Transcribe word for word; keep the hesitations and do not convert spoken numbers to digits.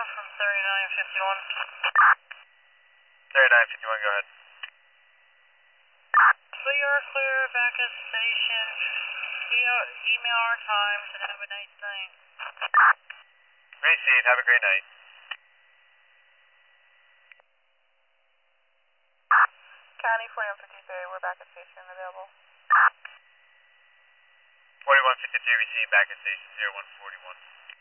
from thirty-nine fifty-one. thirty-nine fifty-one, go ahead. We are clear back at station. E- email our times and have a nice night. Great, Steve. Have a great night. County forty-one fifty-three, we're back at station available. forty-one fifty-three, receive back at station zero one forty-one.